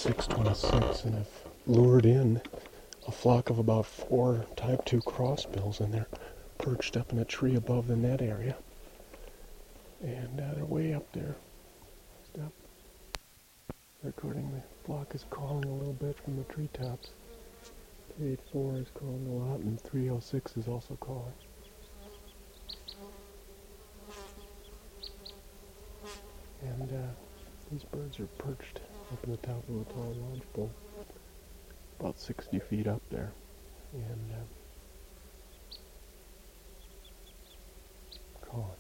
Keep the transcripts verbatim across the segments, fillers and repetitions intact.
six twenty-six, and I've lured in a flock of about four type two crossbills, and they're perched up in a tree above the net area. And uh, they're way up there. Stop. Recording, the flock is calling a little bit from the treetops. three eighty-four is calling a lot, and three oh six is also calling. And uh, these birds are perched up in the top of a tall lodgepole, about sixty feet up there. And uh, calling.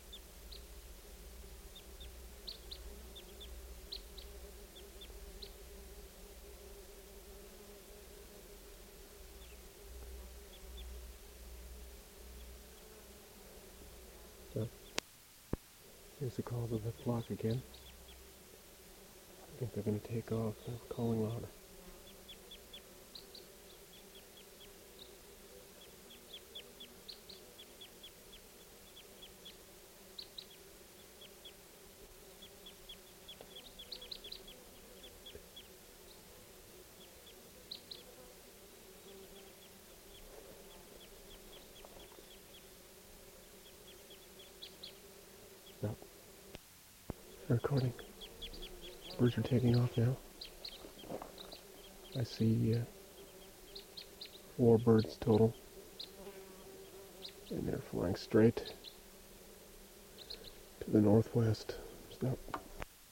So, here's the calls of the flock again. I think they're going to take off. They're calling louder. Stop. Recording. Birds are taking off now. I see uh, four birds total, and they're flying straight to the northwest. Stop.